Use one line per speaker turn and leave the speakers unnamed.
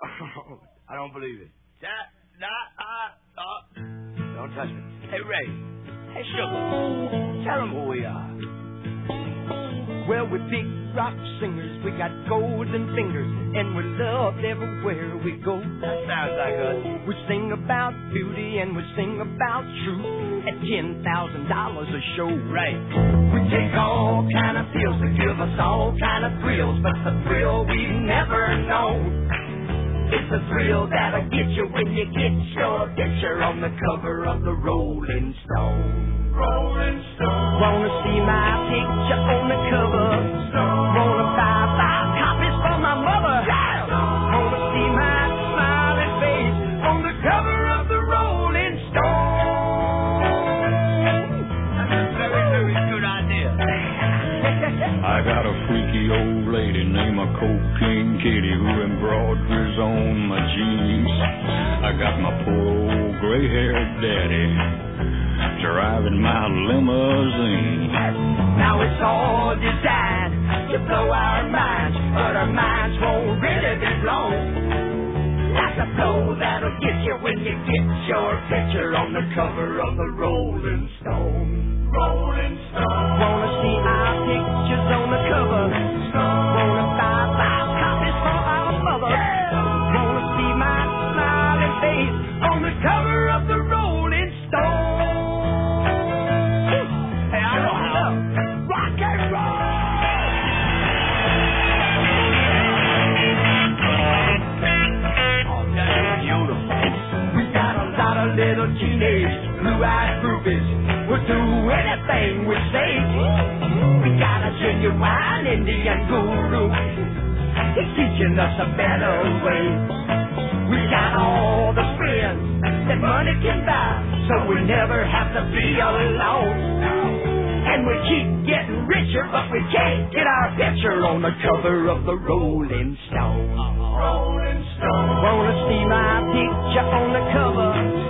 I don't believe it. Don't touch me. Hey, Ray. Hey, Sugar. Tell them who we are.
Well, we're big rock singers. We got golden fingers, and we're loved everywhere we go.
That sounds like us.
We sing about beauty and we sing about truth at $10,000 a show.
Right.
We take all kind of pills to give us all kind of thrills, but the thrill we've never known. It's a thrill that'll get you when you get your picture on the cover of the Rolling Stone.
Rolling Stone.
Wanna see my picture on the cover? Wanna buy 5 copies for my mother? Wanna see my smiling face on the cover of the Rolling Stone?
That's a very, very good idea.
I got a freaky old lady named a Cocaine Kitty who embroiders on my jeans. I got my poor old gray-haired daddy driving my limousine.
Now it's all designed to blow our minds, but our minds won't really be blown. Like a blow that'll get you when you get your picture on the cover of the Rolling Stone.
Rolling Stone.
Wanna see our pictures on the cover? Wanna buy 5 copies for our mother? Wanna see my smiling face on the cover of the Rolling Stone?
Hey, I know how.
Rock and roll!
Oh, that's beautiful.
We got a lot of little teenage blue-eyed groupies. We'll do anything we say. We got a genuine Indian guru. He's teaching us a better way. We got all the friends that money can buy, so we never have to be alone. And we keep getting richer, but we can't get our picture on the cover of the Rolling Stone.
Rolling Stone.
Wanna see my picture on the cover?